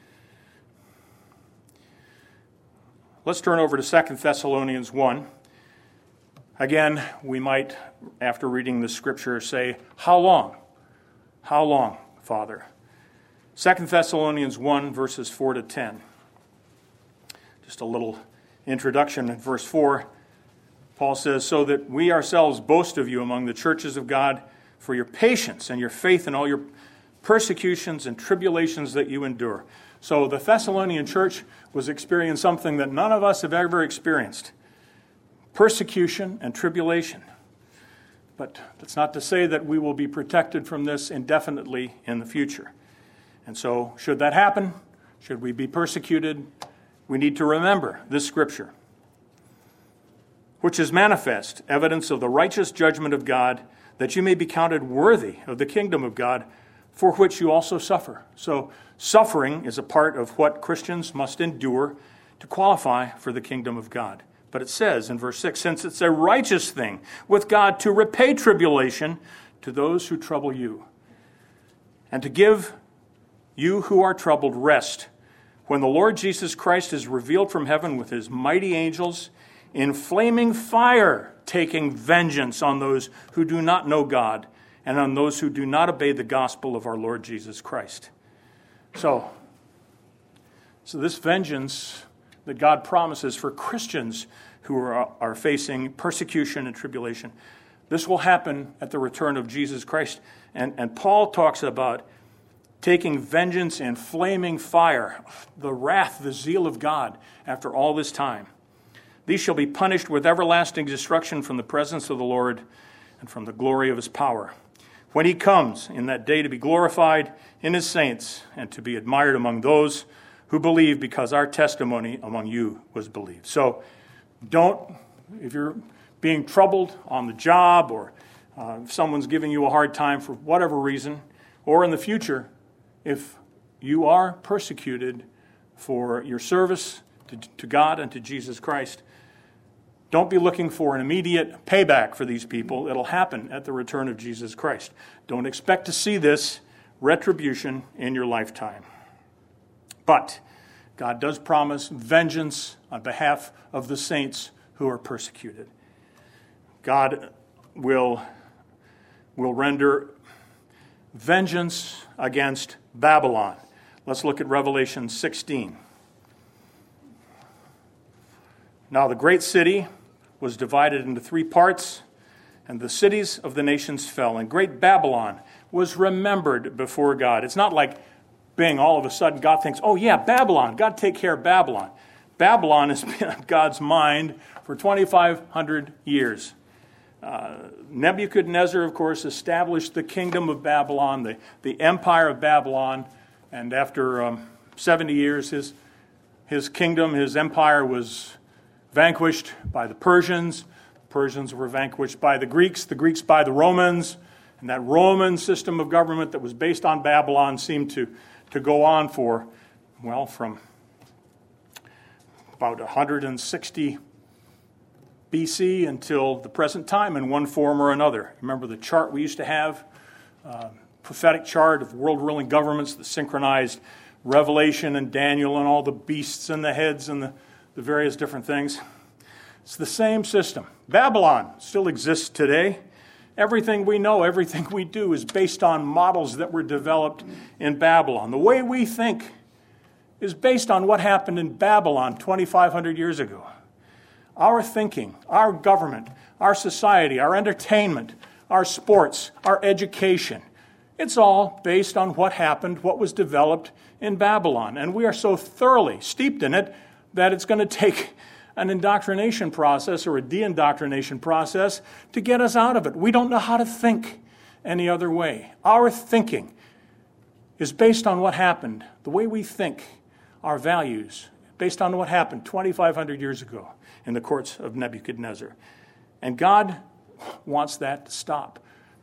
Let's turn over to Second Thessalonians one. Again, we might, after reading the scripture, say, how long? How long, Father? Second Thessalonians one, verses four to ten. Just a little introduction in verse four. Paul says, so that we ourselves boast of you among the churches of God for your patience and your faith in all your persecutions and tribulations that you endure. So the Thessalonian church was experiencing something that none of us have ever experienced. Persecution and tribulation. But that's not to say that we will be protected from this indefinitely in the future. And so, should that happen, should we be persecuted, we need to remember this scripture, which is manifest evidence of the righteous judgment of God, that you may be counted worthy of the kingdom of God, for which you also suffer. So, suffering is a part of what Christians must endure to qualify for the kingdom of God. But it says in verse six, since it's a righteous thing with God to repay tribulation to those who trouble you, and to give you who are troubled rest, when the Lord Jesus Christ is revealed from heaven with his mighty angels in flaming fire, taking vengeance on those who do not know God and on those who do not obey the gospel of our Lord Jesus Christ. So, so this vengeance that God promises for Christians who are, are facing persecution and tribulation, this will happen at the return of Jesus Christ. And, and Paul talks about taking vengeance in flaming fire, the wrath, the zeal of God after all this time. These shall be punished with everlasting destruction from the presence of the Lord and from the glory of his power, when he comes in that day to be glorified in his saints and to be admired among those who believe, because our testimony among you was believed. So don't, if you're being troubled on the job, or uh, if someone's giving you a hard time for whatever reason, or in the future, if you are persecuted for your service to, to God and to Jesus Christ, don't be looking for an immediate payback for these people. It'll happen at the return of Jesus Christ. Don't expect to see this retribution in your lifetime. But God does promise vengeance on behalf of the saints who are persecuted. God will, will render vengeance against Babylon. Let's look at Revelation sixteen. Now the great city was divided into three parts, and the cities of the nations fell, and great Babylon was remembered before God. It's not like being all of a sudden God thinks, oh yeah, Babylon, God take care of Babylon. Babylon has been on God's mind for twenty-five hundred years. Uh, Nebuchadnezzar, of course, established the kingdom of Babylon, the, the empire of Babylon, and after um, seventy years, his, his kingdom, his empire was vanquished by the Persians. The Persians were vanquished by the Greeks, the Greeks by the Romans, and that Roman system of government that was based on Babylon seemed to, to go on for, well, from about one hundred sixty B C until the present time in one form or another. Remember the chart we used to have? Uh, prophetic chart of world-ruling governments that synchronized Revelation and Daniel and all the beasts and the heads and the, the various different things. It's the same system. Babylon still exists today. Everything we know, everything we do is based on models that were developed in Babylon. The way we think is based on what happened in Babylon twenty-five hundred years ago. Our thinking, our government, our society, our entertainment, our sports, our education, it's all based on what happened, what was developed in Babylon. And we are so thoroughly steeped in it that it's going to take an indoctrination process or a de-indoctrination process to get us out of it. We don't know how to think any other way. Our thinking is based on what happened, the way we think, our values, based on what happened twenty-five hundred years ago in the courts of Nebuchadnezzar. And God wants that to stop.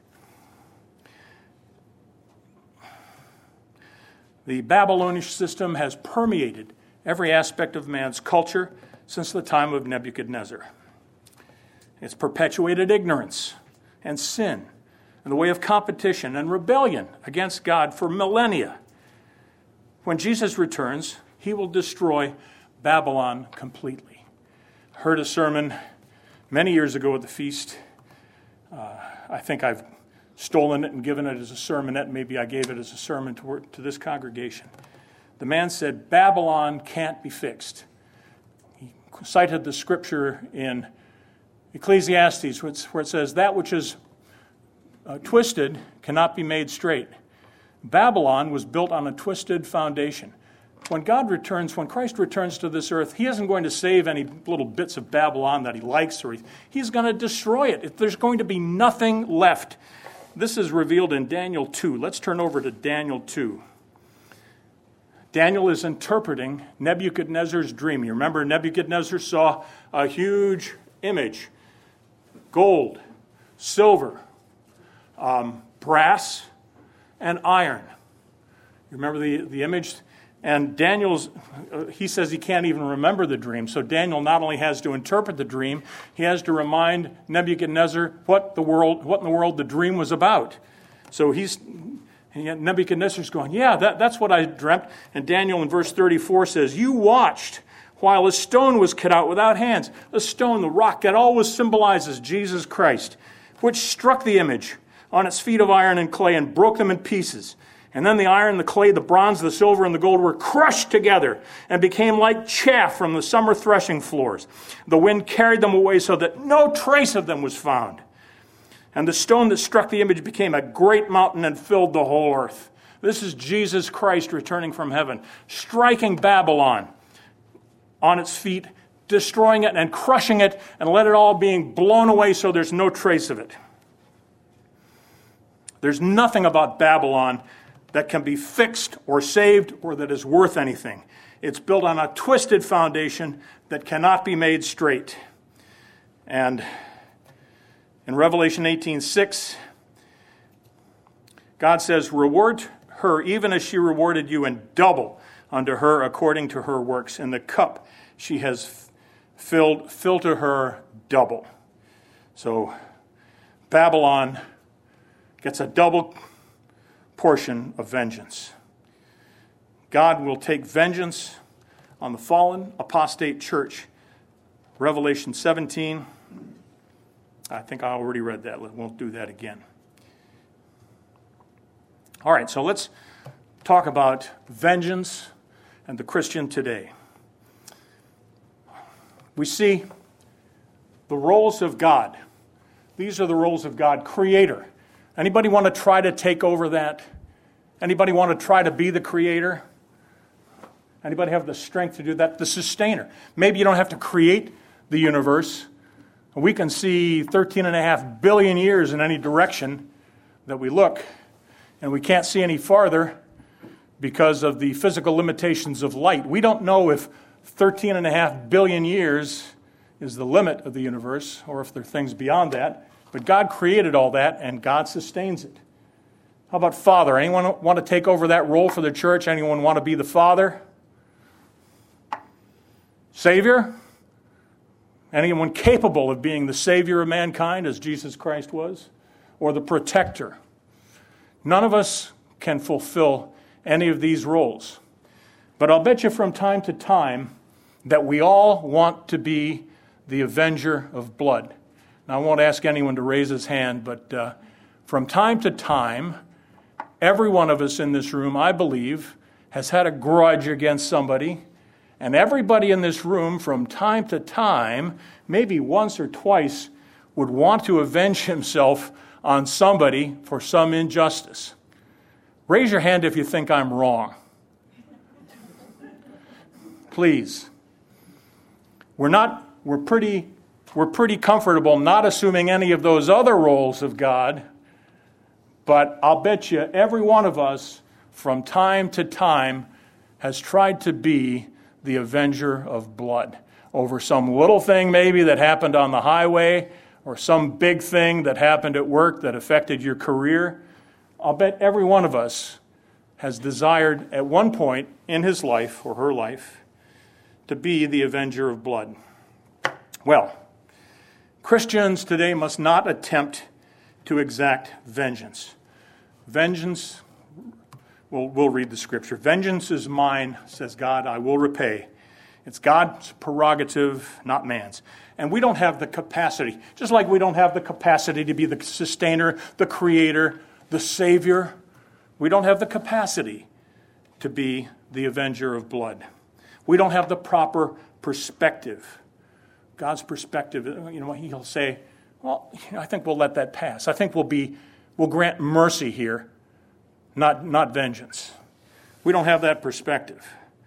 The Babylonian system has permeated every aspect of man's culture since the time of Nebuchadnezzar. It's perpetuated ignorance and sin and the way of competition and rebellion against God for millennia. When Jesus returns, he will destroy Babylon completely. I heard a sermon many years ago at the feast. Uh, I think I've stolen it and given it as a sermonette. Maybe I gave it as a sermon to, to this congregation. The man said, Babylon can't be fixed. He cited the scripture in Ecclesiastes where it says, that which is uh, twisted cannot be made straight. Babylon was built on a twisted foundation. When God returns, when Christ returns to this earth, he isn't going to save any little bits of Babylon that he likes, or he, he's going to destroy it. There's going to be nothing left. This is revealed in Daniel two. Let's turn over to Daniel two. Daniel is interpreting Nebuchadnezzar's dream. You remember Nebuchadnezzar saw a huge image, gold, silver, um, brass, and iron. You remember the, the image? And Daniel's, uh, he says he can't even remember the dream. So Daniel not only has to interpret the dream, he has to remind Nebuchadnezzar what the world, what in the world the dream was about. So he's, Nebuchadnezzar's going, yeah, that, that's what I dreamt. And Daniel in verse thirty-four says, you watched while a stone was cut out without hands. The stone, the rock, that always symbolizes Jesus Christ, which struck the image on its feet of iron and clay and broke them in pieces. And then the iron, the clay, the bronze, the silver, and the gold were crushed together and became like chaff from the summer threshing floors. The wind carried them away so that no trace of them was found. And the stone that struck the image became a great mountain and filled the whole earth. This is Jesus Christ returning from heaven, striking Babylon on its feet, destroying it and crushing it, and let it all being blown away so there's no trace of it. There's nothing about Babylon that can be fixed or saved or that is worth anything. It's built on a twisted foundation that cannot be made straight. And in Revelation eighteen six, God says, reward her even as she rewarded you, and double unto her according to her works. In the cup she has filled, fill to her double. So Babylon gets a double portion of vengeance. God will take vengeance on the fallen apostate church. Revelation seventeen. I think I already read that. We won't do that again. All right, so let's talk about vengeance and the Christian today. We see the roles of God, These are the roles of God. Creator. Anybody want to try to take over that? Anybody want to try to be the creator? Anybody have the strength to do that? The sustainer. Maybe you don't have to create the universe. We can see thirteen and a half billion years in any direction that we look, and we can't see any farther because of the physical limitations of light. We don't know if thirteen and a half billion years is the limit of the universe, or if there are things beyond that. But God created all that, and God sustains it. How about Father? Anyone want to take over that role for the church? Anyone want to be the Father? Savior? Anyone capable of being the Savior of mankind, as Jesus Christ was? Or the Protector? None of us can fulfill any of these roles. But I'll bet you from time to time that we all want to be the avenger of blood. Now, I won't ask anyone to raise his hand, but uh, from time to time, every one of us in this room, I believe, has had a grudge against somebody. And everybody in this room, from time to time, maybe once or twice, would want to avenge himself on somebody for some injustice. Raise your hand if you think I'm wrong. Please. We're not, we're pretty, we're pretty comfortable not assuming any of those other roles of God, but I'll bet you every one of us, from time to time, has tried to be the avenger of blood over some little thing maybe that happened on the highway, or some big thing that happened at work that affected your career. I'll bet every one of us has desired at one point in his life or her life to be the avenger of blood. Well, Christians today must not attempt to exact vengeance. Vengeance, we'll, we'll read the scripture. Vengeance is mine, says God, I will repay. It's God's prerogative, not man's. And we don't have the capacity, just like we don't have the capacity to be the sustainer, the creator, the savior. We don't have the capacity to be the avenger of blood. We don't have the proper perspective. God's perspective, you know, he'll say, well, you know, I think we'll let that pass. I think we'll be, we'll grant mercy here, not, not vengeance. We don't have that perspective.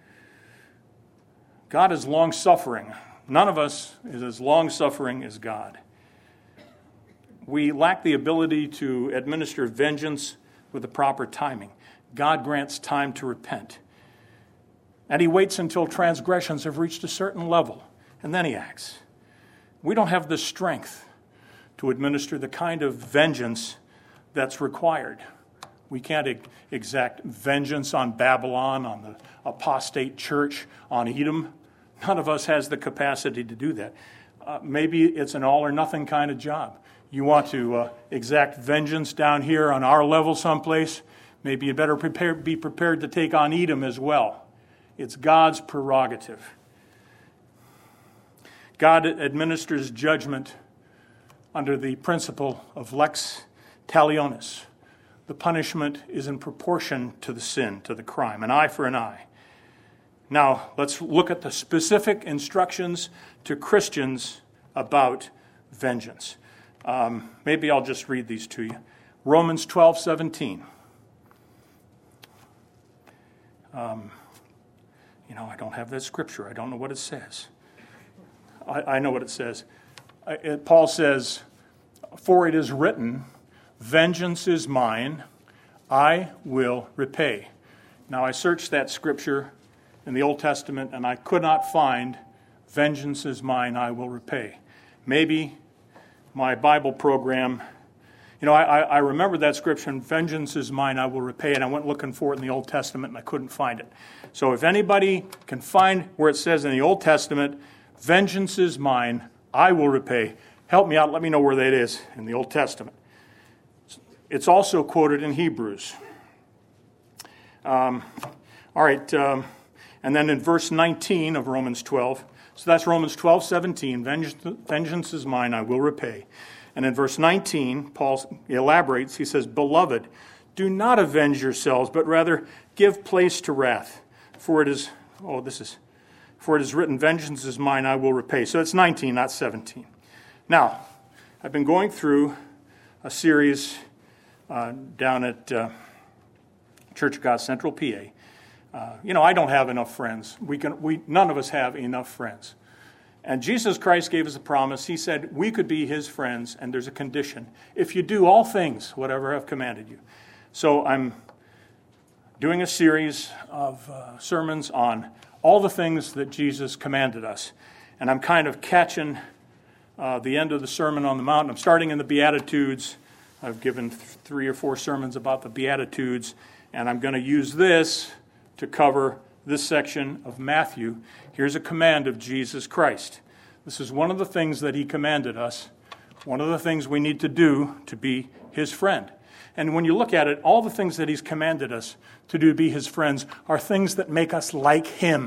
God is long-suffering. None of us is as long-suffering as God. We lack the ability to administer vengeance with the proper timing. God grants time to repent. And he waits until transgressions have reached a certain level, and then he acts. We don't have the strength to administer the kind of vengeance that's required. We can't ex- exact vengeance on Babylon, on the apostate church, on Edom. None of us has the capacity to do that. Uh, maybe it's an all-or-nothing kind of job. You want to uh, exact vengeance down here on our level someplace, maybe you better prepare, be prepared to take on Edom as well. It's God's prerogative. God administers judgment under the principle of lex talionis. The punishment is in proportion to the sin, to the crime, an eye for an eye. Now, let's look at the specific instructions to Christians about vengeance. Um, maybe I'll just read these to you. Romans twelve seventeen. Um, you know, I don't have that scripture. I don't know what it says. I, I know what it says. I, it, Paul says, "For it is written, vengeance is mine, I will repay." Now, I searched that scripture in the Old Testament, and I could not find, vengeance is mine, I will repay. Maybe my Bible program, you know, I, I remember that scripture, vengeance is mine, I will repay, and I went looking for it in the Old Testament, and I couldn't find it. So if anybody can find where it says in the Old Testament, vengeance is mine, I will repay, help me out, let me know where that is in the Old Testament. It's also quoted in Hebrews. Um, all right, um, and then in verse nineteen of Romans twelve, so that's Romans twelve seventeen, vengeance, vengeance is mine, I will repay. And in verse nineteen, Paul elaborates, he says, "Beloved, do not avenge yourselves, but rather give place to wrath. For it is, oh, this is, for it is written, vengeance is mine, I will repay." So it's nineteen, not seventeen. Now, I've been going through a series uh, down at uh, Church of God Central P A. Uh, you know, I don't have enough friends. We can, we, none of us have enough friends. And Jesus Christ gave us a promise. He said we could be his friends, and there's a condition. If you do all things, whatever I've commanded you. So I'm doing a series of uh, sermons on all the things that Jesus commanded us. And I'm kind of catching uh, the end of the Sermon on the Mount. I'm starting in the Beatitudes. I've given th- three or four sermons about the Beatitudes, and I'm going to use this to cover this section of Matthew. Here's a command of Jesus Christ. This is one of the things that he commanded us, one of the things we need to do to be his friend. And when you look at it, all the things that he's commanded us to do to be his friends are things that make us like him.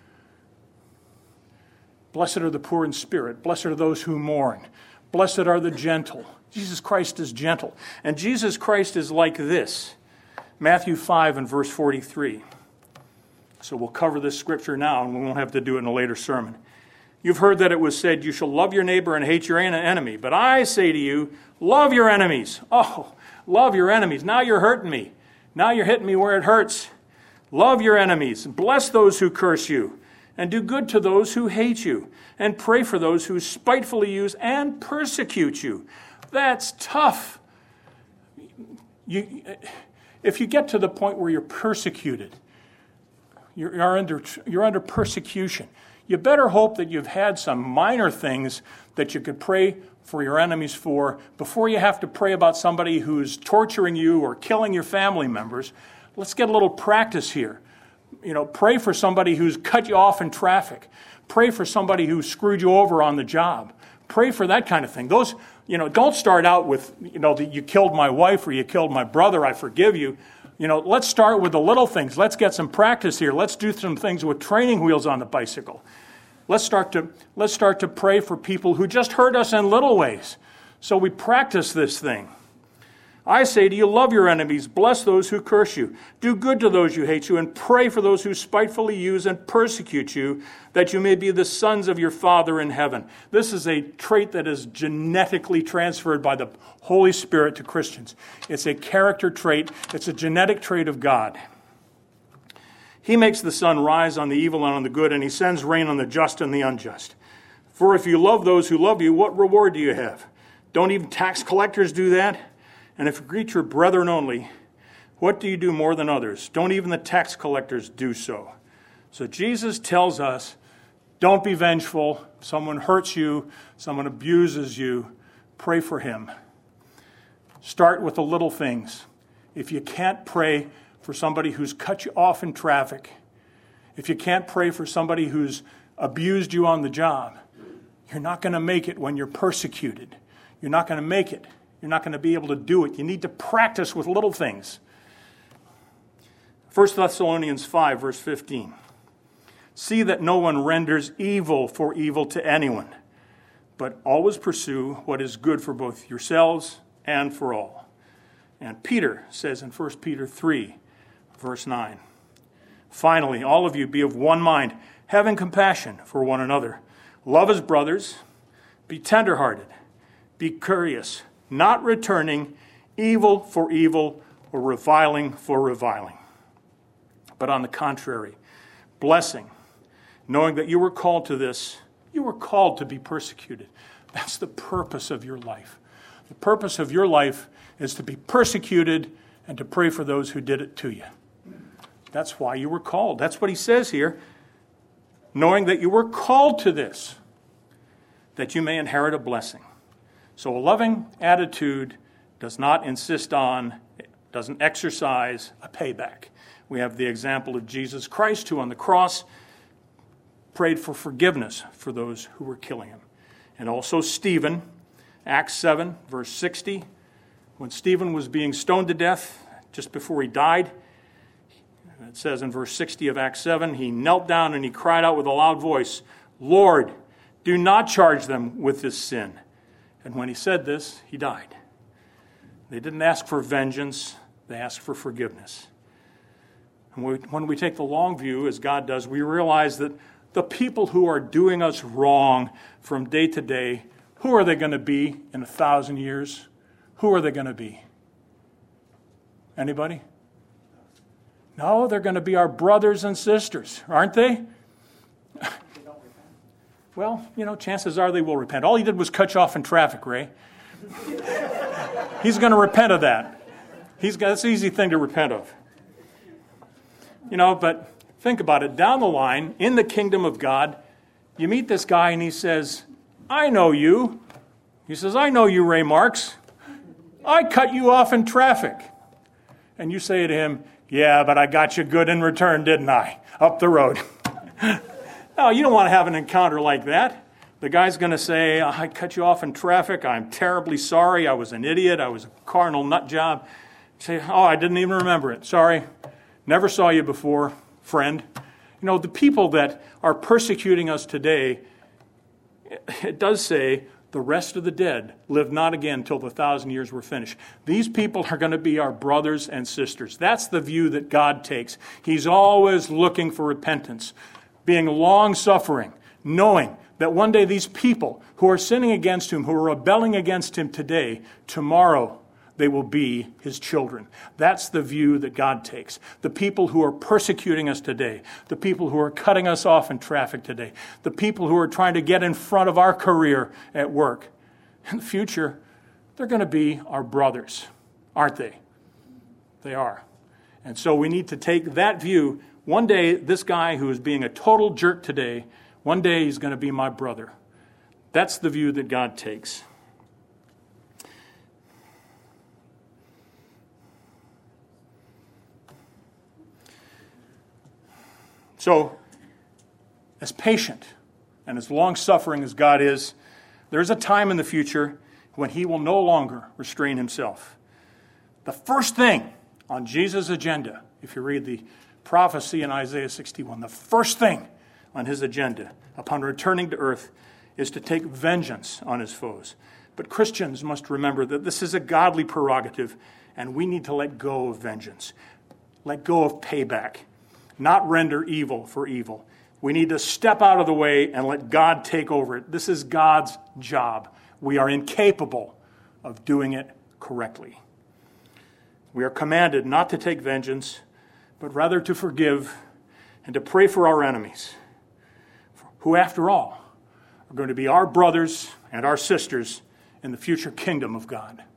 Blessed are the poor in spirit. Blessed are those who mourn. Blessed are the gentle. Jesus Christ is gentle. And Jesus Christ is like this. Matthew five and verse forty-three. So we'll cover this scripture now, and we won't have to do it in a later sermon. You've heard that it was said, you shall love your neighbor and hate your enemy. But I say to you, love your enemies. Oh, love your enemies. Now you're hurting me. Now you're hitting me where it hurts. Love your enemies. Bless those who curse you. And do good to those who hate you, and pray for those who spitefully use and persecute you. That's tough. You, if you get to the point where you're persecuted, you're, you're under you're under persecution, you better hope that you've had some minor things that you could pray for your enemies for before you have to pray about somebody who's torturing you or killing your family members. Let's get a little practice here. You know, pray for somebody who's cut you off in traffic. Pray for somebody who screwed you over on the job. Pray for that kind of thing. Those, you know, don't start out with, you know, that you killed my wife or you killed my brother, I forgive you. You know, let's start with the little things. Let's get some practice here. Let's do some things with training wheels on the bicycle. Let's start to let's start to pray for people who just hurt us in little ways. So we practice this thing. I say to you, love your enemies, bless those who curse you, do good to those who hate you, and pray for those who spitefully use and persecute you, that you may be the sons of your Father in heaven. This is a trait that is genetically transferred by the Holy Spirit to Christians. It's a character trait. It's a genetic trait of God. He makes the sun rise on the evil and on the good, and he sends rain on the just and the unjust. For if you love those who love you, what reward do you have? Don't even tax collectors do that? And if you greet your brethren only, what do you do more than others? Don't even the tax collectors do so? So Jesus tells us, don't be vengeful. If someone hurts you, someone abuses you, pray for him. Start with the little things. If you can't pray for somebody who's cut you off in traffic, if you can't pray for somebody who's abused you on the job, you're not going to make it when you're persecuted. You're not going to make it. You're not going to be able to do it. You need to practice with little things. First Thessalonians five, verse fifteen. See that no one renders evil for evil to anyone, but always pursue what is good for both yourselves and for all. And Peter says in First Peter three, verse nine, finally, all of you be of one mind, having compassion for one another. Love as brothers, be tenderhearted, be courteous, not returning evil for evil or reviling for reviling, but on the contrary, blessing, knowing that you were called to this, you were called to be persecuted. That's the purpose of your life. The purpose of your life is to be persecuted and to pray for those who did it to you. That's why you were called. That's what he says here, knowing that you were called to this, that you may inherit a blessing. So a loving attitude does not insist on, doesn't exercise a payback. We have the example of Jesus Christ, who on the cross prayed for forgiveness for those who were killing him. And also Stephen, Acts seven, verse sixty, when Stephen was being stoned to death, just before he died, it says in verse sixty of Acts seven, he knelt down and he cried out with a loud voice, Lord, do not charge them with this sin. And when he said this, he died. They didn't ask for vengeance, they asked for forgiveness. And we, when we take the long view, as God does, we realize that the people who are doing us wrong from day to day, Who are they going to be in a thousand years? Who are they going to be? Anybody? No, they're going to be our brothers and sisters, aren't they? Well, you know, chances are they will repent. All he did was cut you off in traffic, Ray. He's going to repent of that. He's got, that's an easy thing to repent of. You know, but think about it. Down the line, in the kingdom of God, you meet this guy and he says, I know you. He says, I know you, Ray Marks. I cut you off in traffic. And you say to him, yeah, but I got you good in return, didn't I? Up the road. No, you don't want to have an encounter like that. The guy's going to say, I cut you off in traffic. I'm terribly sorry. I was an idiot. I was a carnal nut job. Say, oh, I didn't even remember it. Sorry. Never saw you before, friend. You know, the people that are persecuting us today, it does say, the rest of the dead live not again till the thousand years were finished. These people are going to be our brothers and sisters. That's the view that God takes. He's always looking for repentance, being long-suffering, knowing that one day these people who are sinning against him, who are rebelling against him today, tomorrow they will be his children. That's the view that God takes. The people who are persecuting us today, the people who are cutting us off in traffic today, the people who are trying to get in front of our career at work, in the future, they're going to be our brothers, aren't they? They are. And so we need to take that view. One day, this guy who is being a total jerk today, one day he's going to be my brother. That's the view that God takes. So, as patient and as long-suffering as God is, there's a time in the future when he will no longer restrain himself. The first thing on Jesus' agenda, if you read the prophecy in Isaiah sixty-one, the first thing on his agenda upon returning to earth is to take vengeance on his foes. But Christians must remember that this is a godly prerogative, and we need to let go of vengeance. Let go of payback. Not render evil for evil. We need to step out of the way and let God take over it. This is God's job. We are incapable of doing it correctly. We are commanded not to take vengeance, but rather to forgive and to pray for our enemies, who, after all, are going to be our brothers and our sisters in the future kingdom of God.